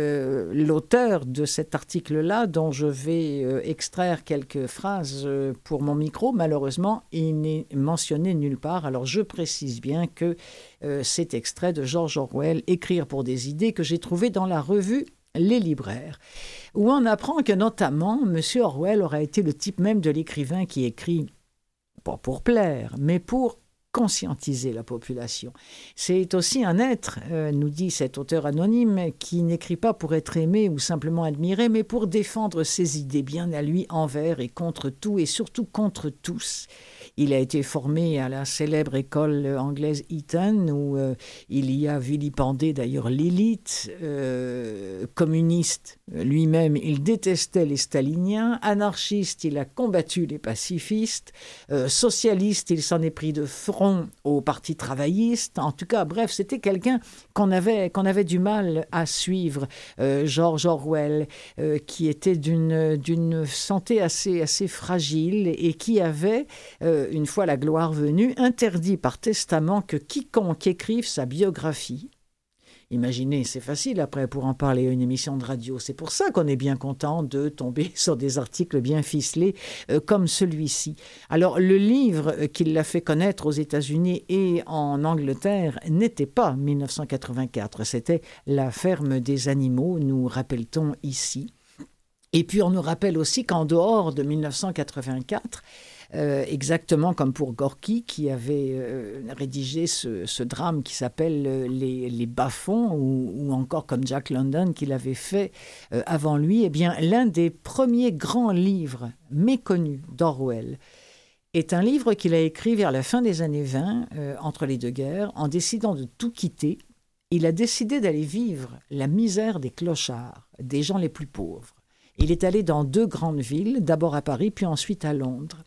l'auteur de cet article-là, dont je vais extraire quelques phrases pour mon micro. Malheureusement, il n'est mentionné nulle part. Alors, je précise bien que c'est extrait de George Orwell, Écrire pour des idées, que j'ai trouvé dans la revue Les Libraires, où on apprend que notamment, M. Orwell aura été le type même de l'écrivain qui écrit, pas pour plaire, mais pour conscientiser la population. C'est aussi un être, nous dit cet auteur anonyme, qui n'écrit pas pour être aimé ou simplement admiré, mais pour défendre ses idées bien à lui envers et contre tout, et surtout contre tous. Il a été formé à la célèbre école anglaise Eton, où il y a vilipendé d'ailleurs l'élite. Communiste lui-même, il détestait les staliniens. Anarchiste, il a combattu les pacifistes. Socialiste, il s'en est pris de front au parti travailliste. En tout cas, bref, c'était quelqu'un qu'on avait du mal à suivre. George Orwell, qui était d'une santé assez fragile et qui avait, une fois la gloire venue, interdit par testament que quiconque écrive sa biographie. Imaginez, c'est facile après pour en parler à une émission de radio. C'est pour ça qu'on est bien content de tomber sur des articles bien ficelés comme celui-ci. Alors, le livre qui l'a fait connaître aux États-Unis et en Angleterre n'était pas 1984. C'était La ferme des animaux, nous rappelle-t-on ici. Et puis, on nous rappelle aussi qu'en dehors de 1984, exactement comme pour Gorky qui avait rédigé ce drame qui s'appelle les bas-fonds ou encore comme Jack London qui l'avait fait avant lui, eh bien l'un des premiers grands livres méconnus d'Orwell est un livre qu'il a écrit vers la fin des années 20, entre les deux guerres. En décidant de tout quitter, il a décidé d'aller vivre la misère des clochards, des gens les plus pauvres. Il est allé dans 2 grandes villes, d'abord à Paris, puis ensuite à Londres.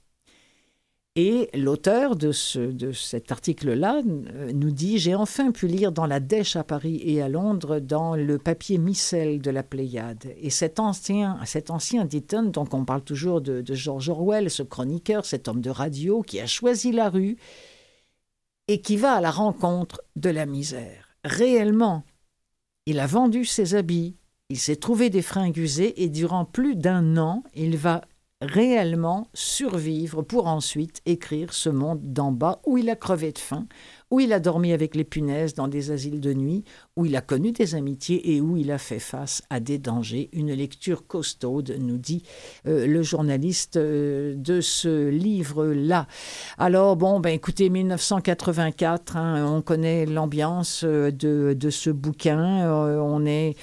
Et l'auteur de cet article-là nous dit « J'ai enfin pu lire dans la Dèche à Paris et à Londres, dans le papier micelle de la Pléiade. Et cet ancien d'Eton, donc on parle toujours de George Orwell, ce chroniqueur, cet homme de radio qui a choisi la rue et qui va à la rencontre de la misère. Réellement, il a vendu ses habits, il s'est trouvé des fringues usées et durant plus d'1 an, il va réellement survivre pour ensuite écrire ce monde d'en bas où il a crevé de faim, où il a dormi avec les punaises dans des asiles de nuit, où il a connu des amitiés et où il a fait face à des dangers. Une lecture costaude, nous dit le journaliste de ce livre-là. Alors bon, écoutez, 1984, on connaît l'ambiance de ce bouquin, on est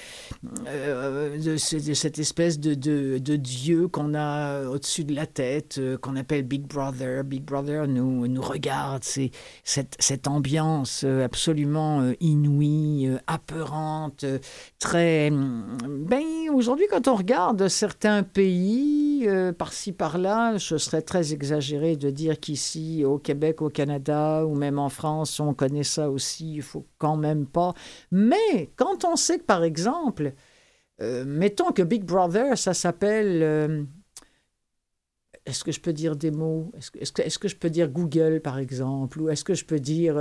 de cette espèce de Dieu qu'on a au-dessus de la tête, qu'on appelle Big Brother. Big Brother nous regarde, c'est cette ambiance absolument inouïe, apeurante, très... aujourd'hui, quand on regarde certains pays, par-ci, par-là, je serais très exagéré de dire qu'ici, au Québec, au Canada, ou même en France, on connaît ça aussi, il faut quand même pas. Mais quand on sait que, par exemple, mettons que Big Brother, ça s'appelle... Est-ce que je peux dire des mots? Est-ce que je peux dire Google, par exemple? Ou est-ce que je peux dire,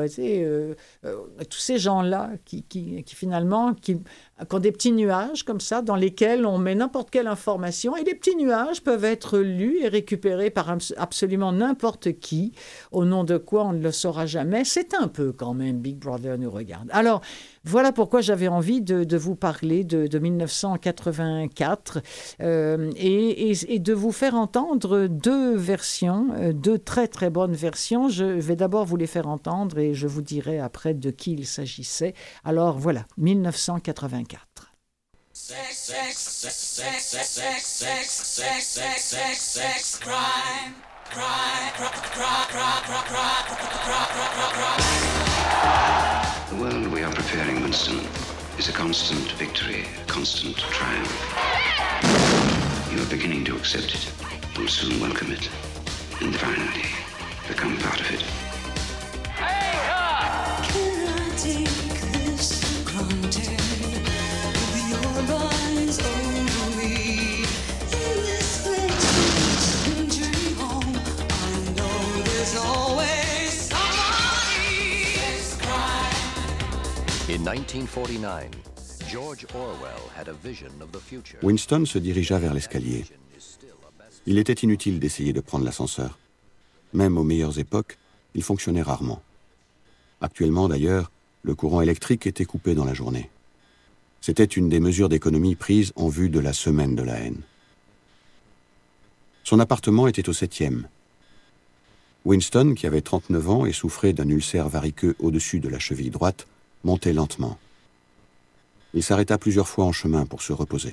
tous ces gens-là qui finalement, qui ont des petits nuages comme ça, dans lesquels on met n'importe quelle information, et les petits nuages peuvent être lus et récupérés par absolument n'importe qui, au nom de quoi on ne le saura jamais. C'est un peu quand même Big Brother nous regarde. Alors, voilà pourquoi j'avais envie de vous parler de 1984 et de vous faire entendre 2 versions, 2 très très bonnes versions. Je vais d'abord vous les faire entendre et je vous dirai après de qui il s'agissait. Alors voilà, 1984. Sex, crime, The world we are preparing, Winston, is a constant victory, a constant triumph. You are beginning to accept it. You'll soon welcome it. And finally, become part of it. Hey, can I take this for granted? With your eyes over me, in this place, entering home, I know there's always somebody is crying. In 1949, George Orwell had a vision of the future. Winston se dirigea vers l'escalier. Il était inutile d'essayer de prendre l'ascenseur. Même aux meilleures époques, il fonctionnait rarement. Actuellement, d'ailleurs, le courant électrique était coupé dans la journée. C'était une des mesures d'économie prises en vue de la semaine de la haine. Son appartement était au 7e. Winston, qui avait 39 ans et souffrait d'un ulcère variqueux au-dessus de la cheville droite, montait lentement. Il s'arrêta plusieurs fois en chemin pour se reposer.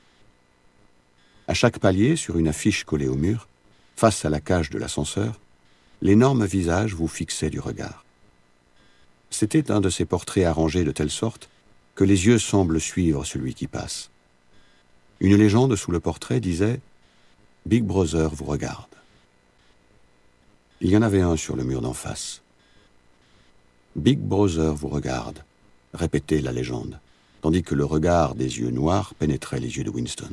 À chaque palier, sur une affiche collée au mur, face à la cage de l'ascenseur, l'énorme visage vous fixait du regard. C'était un de ces portraits arrangés de telle sorte que les yeux semblent suivre celui qui passe. Une légende sous le portrait disait « Big Brother vous regarde ». Il y en avait un sur le mur d'en face. « Big Brother vous regarde », répétait la légende, tandis que le regard des yeux noirs pénétrait les yeux de Winston.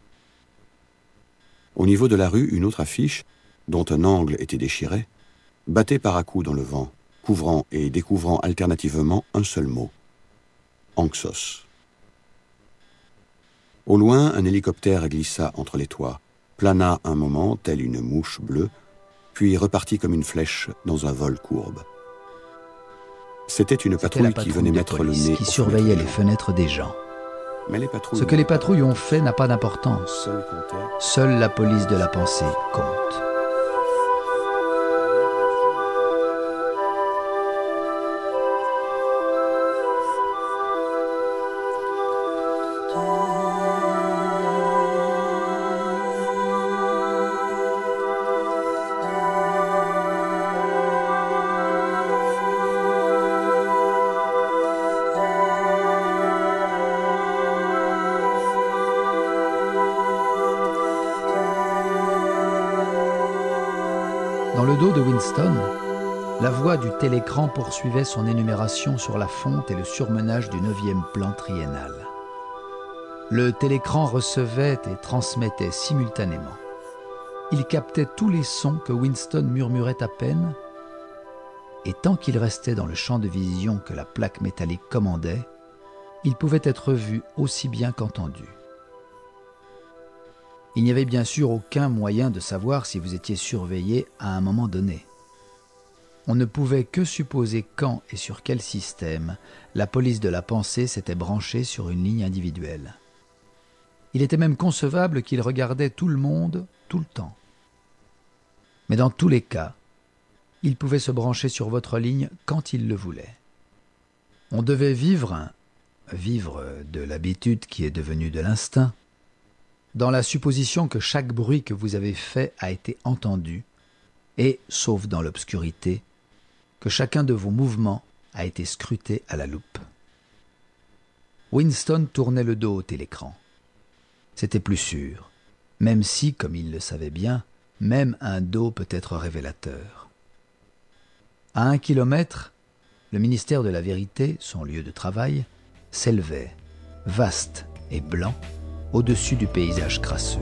Au niveau de la rue, une autre affiche, dont un angle était déchiré, battait par à-coups dans le vent, couvrant et découvrant alternativement un seul mot : Anxos. Au loin, un hélicoptère glissa entre les toits, plana un moment, telle une mouche bleue, puis repartit comme une flèche dans un vol courbe. C'était une patrouille qui venait mettre le nez qui surveillait les fenêtres des gens. Mais les patrouilles... Ce que les patrouilles ont fait n'a pas d'importance. Seule la police de la pensée compte. Dans le dos de Winston, la voix du télécran poursuivait son énumération sur la fonte et le surmenage du 9e plan triennal. Le télécran recevait et transmettait simultanément. Il captait tous les sons que Winston murmurait à peine, et tant qu'il restait dans le champ de vision que la plaque métallique commandait, il pouvait être vu aussi bien qu'entendu. Il n'y avait bien sûr aucun moyen de savoir si vous étiez surveillé à un moment donné. On ne pouvait que supposer quand et sur quel système la police de la pensée s'était branchée sur une ligne individuelle. Il était même concevable qu'il regardait tout le monde tout le temps. Mais dans tous les cas, il pouvait se brancher sur votre ligne quand il le voulait. On devait vivre de l'habitude qui est devenue de l'instinct, dans la supposition que chaque bruit que vous avez fait a été entendu, et, sauf dans l'obscurité, que chacun de vos mouvements a été scruté à la loupe. Winston tournait le dos au télécran. C'était plus sûr, même si, comme il le savait bien, même un dos peut être révélateur. À 1 kilomètre, le ministère de la Vérité, son lieu de travail, s'élevait, vaste et blanc, au-dessus du paysage crasseux.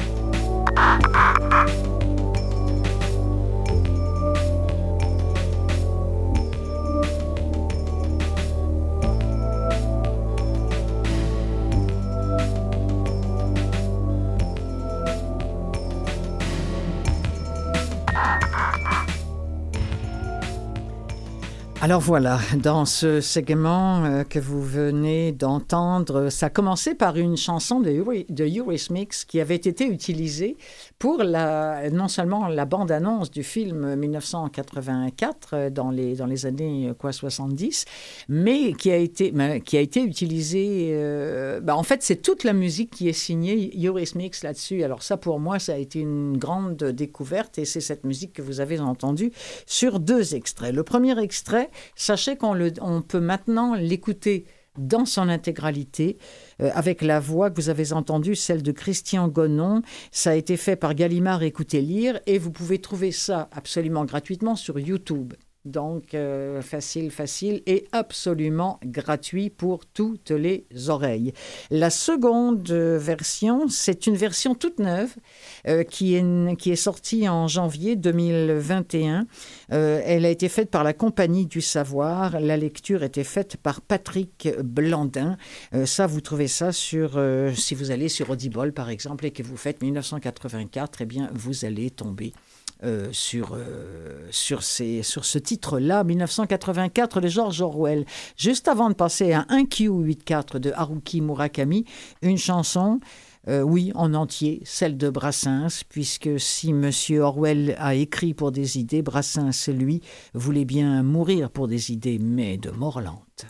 Alors voilà, dans ce segment que vous venez d'entendre, ça a commencé par une chanson de Eurythmics qui avait été utilisée pour non seulement la bande-annonce du film 1984 dans les années 70, mais qui a été utilisée. En fait, c'est toute la musique qui est signée Eurythmics là-dessus. Alors ça, pour moi, ça a été une grande découverte et c'est cette musique que vous avez entendue sur 2 extraits. Le premier extrait, sachez qu'on peut maintenant l'écouter dans son intégralité, avec la voix que vous avez entendue, celle de Christian Gonon. Ça a été fait par Gallimard Écoutez Lire, et vous pouvez trouver ça absolument gratuitement sur YouTube. Donc, facile et absolument gratuit pour toutes les oreilles. La seconde version, c'est une version toute neuve qui est sortie en janvier 2021. Elle a été faite par la Compagnie du Savoir. La lecture était faite par Patrick Blandin. Ça, vous trouvez ça sur... si vous allez sur Audible, par exemple, et que vous faites 1984, eh bien, vous allez tomber sur ce titre-là, 1984 de George Orwell. Juste avant de passer à 1Q84 de Haruki Murakami, une chanson, oui, en entier, celle de Brassens, puisque si M. Orwell a écrit pour des idées, Brassens, lui, voulait bien mourir pour des idées, mais de mort lente.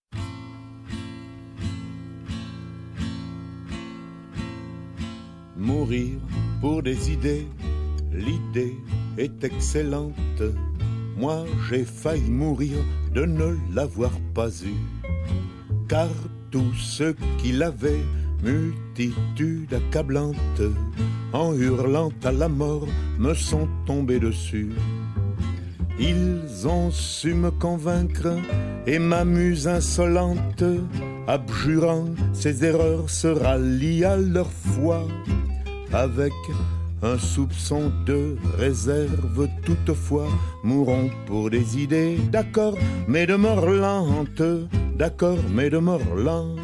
Mourir pour des idées, l'idée est excellente. Moi, j'ai failli mourir de ne l'avoir pas eue. Car tous ceux qui l'avaient, multitude accablante, en hurlant à la mort, me sont tombés dessus. Ils ont su me convaincre et ma muse insolente, abjurant ses erreurs, se rallie à leur foi avec un soupçon de réserve. Toutefois, mourons pour des idées, d'accord, mais de mort lente, d'accord, mais de mort lente.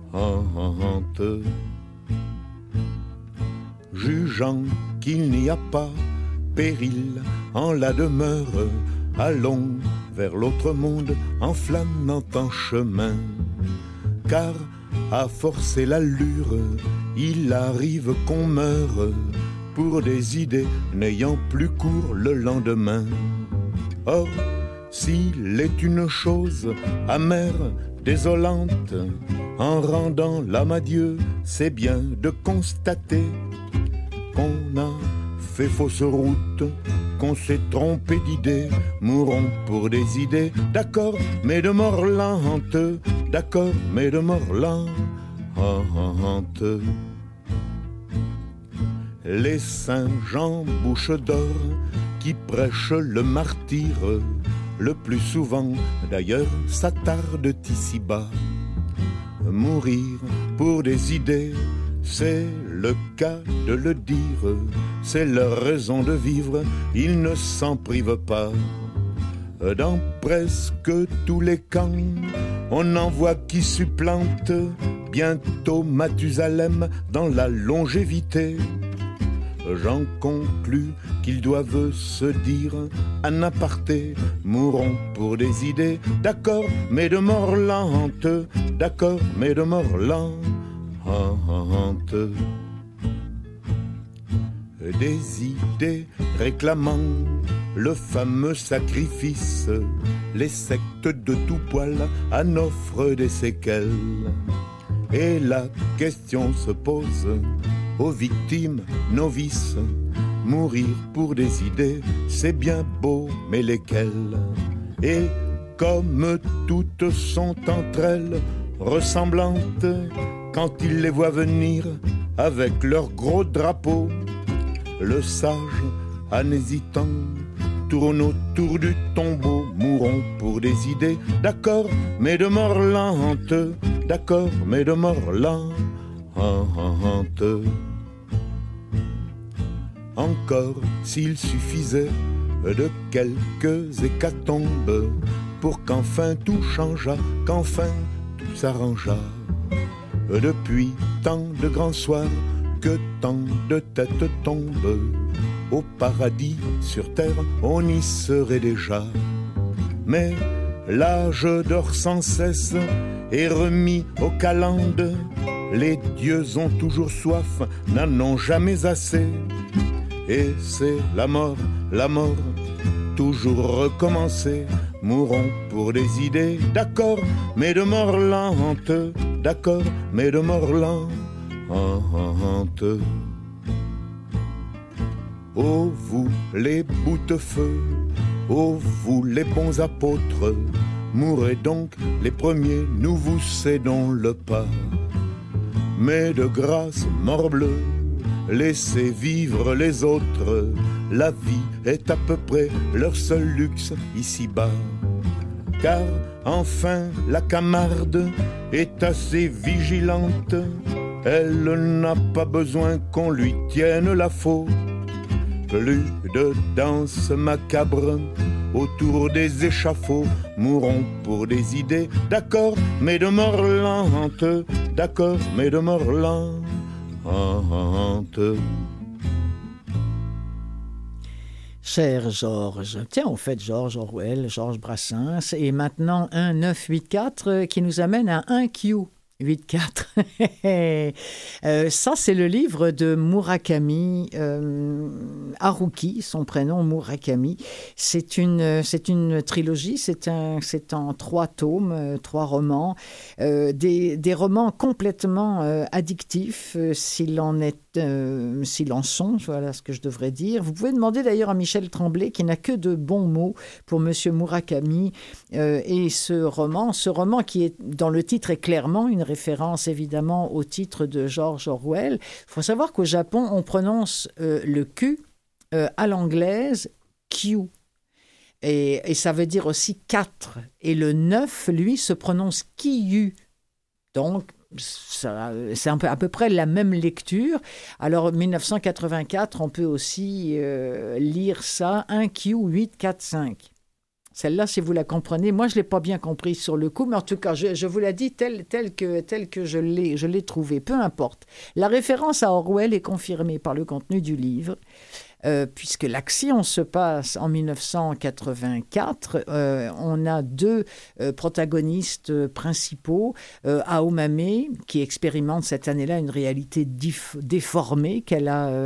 Jugeant qu'il n'y a pas péril en la demeure, allons vers l'autre monde en flânant en chemin. Car à forcer l'allure, il arrive qu'on meure pour des idées n'ayant plus cours le lendemain. Or, s'il est une chose amère, désolante, en rendant l'âme à Dieu, c'est bien de constater qu'on a fait fausse route, qu'on s'est trompé d'idée. Mourons pour des idées, d'accord, mais de mort lente, d'accord, mais de mort lente. Les saints Jean bouche d'or qui prêchent le martyre, le plus souvent d'ailleurs s'attardent ici-bas. Mourir pour des idées, c'est le cas de le dire, c'est leur raison de vivre, ils ne s'en privent pas. Dans presque tous les camps, on en voit qui supplantent bientôt Mathusalem dans la longévité. J'en conclus qu'ils doivent se dire en aparté, mourons pour des idées, d'accord, mais de mort lente, d'accord, mais de mort lente. Des idées réclamant le fameux sacrifice, les sectes de tout poil en offrent des séquelles. Et la question se pose aux victimes novices, mourir pour des idées, c'est bien beau, mais lesquelles? Et comme toutes sont entre elles ressemblantes, quand ils les voient venir avec leurs gros drapeaux, le sage, en hésitant, tourne autour du tombeau. Mourons pour des idées, d'accord, mais de mort lente, d'accord, mais de mort lente. Encore s'il suffisait de quelques hécatombes pour qu'enfin tout changeât, qu'enfin tout s'arrangeât. Depuis tant de grands soirs que tant de têtes tombent, au paradis sur terre on y serait déjà. Mais l'âge dort sans cesse et remis aux calendes, les dieux ont toujours soif, n'en ont jamais assez. Et c'est la mort, toujours recommencer. Mourons pour des idées, d'accord, mais de mort lente, d'accord, mais de mort lente. Ô vous les boutefeux, ô vous les bons apôtres, mourrez donc les premiers, nous vous cédons le pas. Mais de grâce, morbleu, laissez vivre les autres, la vie est à peu près leur seul luxe ici-bas. Car enfin la Camarde est assez vigilante, elle n'a pas besoin qu'on lui tienne la faute. Plus de danse macabre autour des échafauds, mourons pour des idées, d'accord, mais de mort lente, d'accord, mais de mort lente. Cher Georges, tiens, au fait, George Orwell, Georges Brassens, et maintenant un 984 qui nous amène à 1Q. 8-4. Ça, c'est le livre de Murakami Haruki, son prénom Murakami. C'est une trilogie, c'est en 3 tomes, 3 romans, des romans complètement addictifs, s'il en sont, voilà ce que je devrais dire. Vous pouvez demander d'ailleurs à Michel Tremblay, qui n'a que de bons mots pour Monsieur Murakami, et ce roman qui est, dans le titre, est clairement une référence évidemment au titre de George Orwell. Il faut savoir qu'au Japon, on prononce le Q à l'anglaise Q. Et ça veut dire aussi 4. Et le 9, lui, se prononce Kiyu. Donc, c'est à peu près la même lecture. Alors, 1984, on peut aussi lire ça, 1Q845. Celle-là, si vous la comprenez, moi je ne l'ai pas bien comprise sur le coup, mais en tout cas, je vous la dis telle que je l'ai trouvée, peu importe. La référence à Orwell est confirmée par le contenu du livre, puisque l'action se passe en 1984. On a 2 protagonistes principaux, Aomame, qui expérimente cette année-là une réalité déformée, qu'elle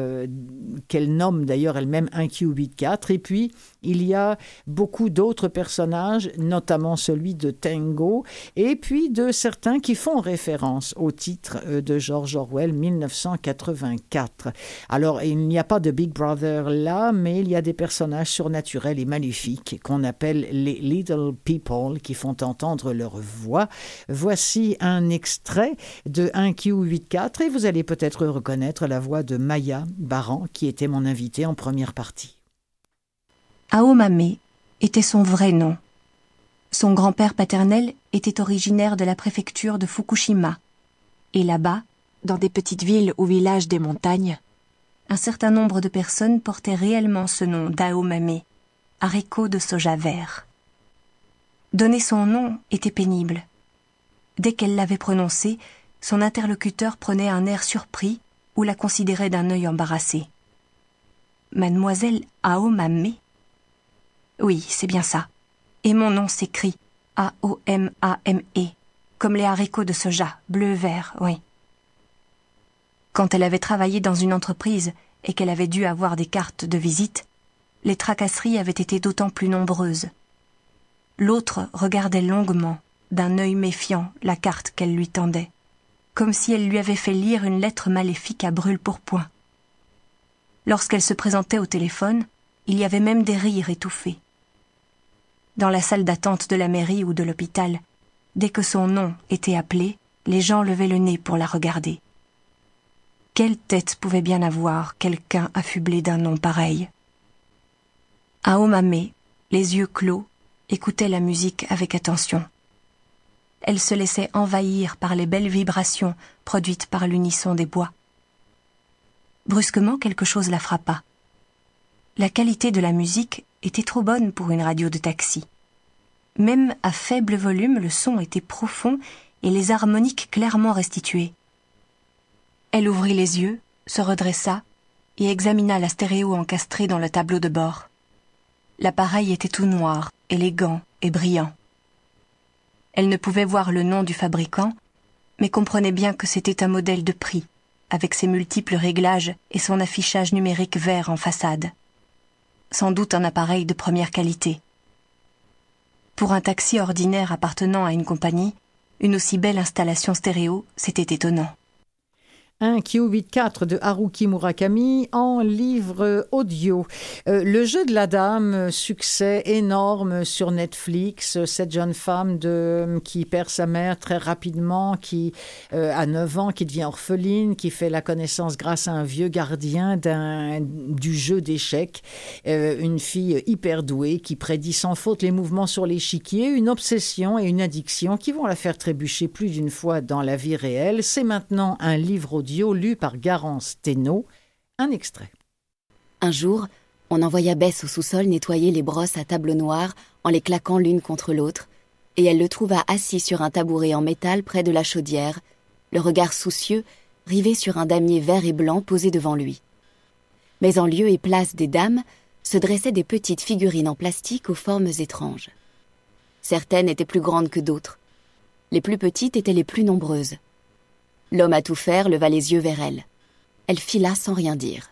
nomme d'ailleurs elle-même 1Q84, et puis il y a beaucoup d'autres personnages, notamment celui de Tengo, et puis de certains qui font référence au titre de George Orwell, 1984. Alors, il n'y a pas de Big Brother là, mais il y a des personnages surnaturels et maléfiques qu'on appelle les Little People, qui font entendre leur voix. Voici un extrait de 1Q84, et vous allez peut-être reconnaître la voix de Maya Baran, qui était mon invitée en première partie. Aomame était son vrai nom. Son grand-père paternel était originaire de la préfecture de Fukushima. Et là-bas, dans des petites villes ou villages des montagnes, un certain nombre de personnes portaient réellement ce nom d'Aomame, haricot de soja vert. Donner son nom était pénible. Dès qu'elle l'avait prononcé, son interlocuteur prenait un air surpris ou la considérait d'un œil embarrassé. Mademoiselle Aomame ? Oui, c'est bien ça. Et mon nom s'écrit A-O-M-A-M-E, comme les haricots de soja, bleu-vert, oui. Quand elle avait travaillé dans une entreprise et qu'elle avait dû avoir des cartes de visite, les tracasseries avaient été d'autant plus nombreuses. L'autre regardait longuement, d'un œil méfiant, la carte qu'elle lui tendait, comme si elle lui avait fait lire une lettre maléfique à brûle-pourpoint. Lorsqu'elle se présentait au téléphone, il y avait même des rires étouffés. Dans la salle d'attente de la mairie ou de l'hôpital, dès que son nom était appelé, les gens levaient le nez pour la regarder. Quelle tête pouvait bien avoir quelqu'un affublé d'un nom pareil ? Aomame, les yeux clos, écoutait la musique avec attention. Elle se laissait envahir par les belles vibrations produites par l'unisson des bois. Brusquement, quelque chose la frappa. La qualité de la musique était trop bonne pour une radio de taxi. Même à faible volume, le son était profond et les harmoniques clairement restituées. Elle ouvrit les yeux, se redressa et examina la stéréo encastrée dans le tableau de bord. L'appareil était tout noir, élégant et brillant. Elle ne pouvait voir le nom du fabricant, mais comprenait bien que c'était un modèle de prix, avec ses multiples réglages et son affichage numérique vert en façade. Sans doute un appareil de première qualité. Pour un taxi ordinaire appartenant à une compagnie, une aussi belle installation stéréo, c'était étonnant. un Qubit 4 de Haruki Murakami en livre audio. Le jeu de la dame, succès énorme sur Netflix. Cette jeune femme qui perd sa mère très rapidement, qui a 9 ans, qui devient orpheline, qui fait la connaissance grâce à un vieux gardien du jeu d'échecs. Une fille hyper douée qui prédit sans faute les mouvements sur l'échiquier, une obsession et une addiction qui vont la faire trébucher plus d'une fois dans la vie réelle. C'est maintenant un livre audio lu par Garance Thénault. Un extrait. Un jour, on envoya Bess au sous-sol nettoyer les brosses à table noire en les claquant l'une contre l'autre, et elle le trouva assis sur un tabouret en métal près de la chaudière, le regard soucieux rivé sur un damier vert et blanc posé devant lui. Mais en lieu et place des dames, se dressaient des petites figurines en plastique aux formes étranges. Certaines étaient plus grandes que d'autres. Les plus petites étaient les plus nombreuses. L'homme à tout faire leva les yeux vers elle. Elle fila sans rien dire.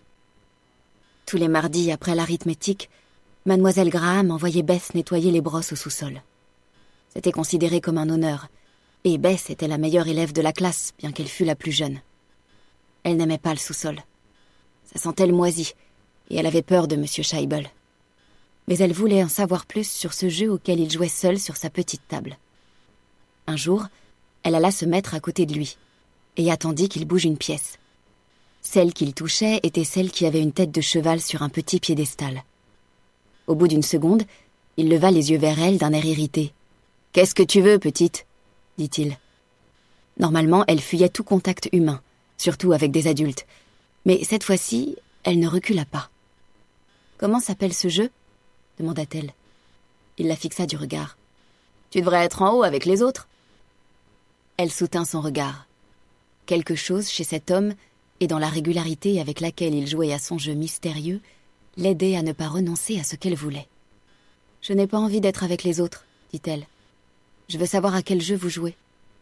Tous les mardis, après l'arithmétique, Mademoiselle Graham envoyait Bess nettoyer les brosses au sous-sol. C'était considéré comme un honneur, et Bess était la meilleure élève de la classe, bien qu'elle fût la plus jeune. Elle n'aimait pas le sous-sol. Ça sentait le moisi, et elle avait peur de M. Scheibel. Mais elle voulait en savoir plus sur ce jeu auquel il jouait seul sur sa petite table. Un jour, elle alla se mettre à côté de lui, et attendit qu'il bouge une pièce. Celle qu'il touchait était celle qui avait une tête de cheval sur un petit piédestal. Au bout d'une seconde, il leva les yeux vers elle d'un air irrité. « Qu'est-ce que tu veux, petite ?» dit-il. Normalement, elle fuyait tout contact humain, surtout avec des adultes. Mais cette fois-ci, elle ne recula pas. « Comment s'appelle ce jeu ?» demanda-t-elle. Il la fixa du regard. « Tu devrais être en haut avec les autres. » Elle soutint son regard. Quelque chose chez cet homme, et dans la régularité avec laquelle il jouait à son jeu mystérieux, l'aidait à ne pas renoncer à ce qu'elle voulait. « Je n'ai pas envie d'être avec les autres, » dit-elle. « Je veux savoir à quel jeu vous jouez. »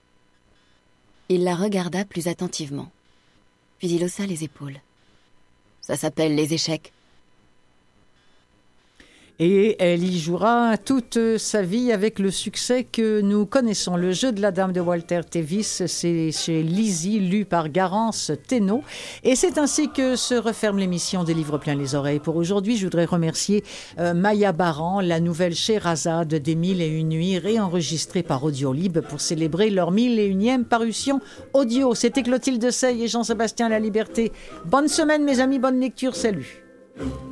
Il la regarda plus attentivement. Puis il haussa les épaules. « Ça s'appelle les échecs. » Et elle y jouera toute sa vie avec le succès que nous connaissons. Le jeu de la dame de Walter Tevis, c'est chez Lizzie, lu par Garance Thénault. Et c'est ainsi que se referme l'émission des livres plein les oreilles. Pour aujourd'hui, je voudrais remercier Maya Baran, la nouvelle Scheherazade des 1001 nuits, réenregistrée par Audiolib pour célébrer leur 1001e parution audio. C'était Clotilde Sey et Jean-Sébastien Laliberté. Bonne semaine mes amis, bonne lecture, salut.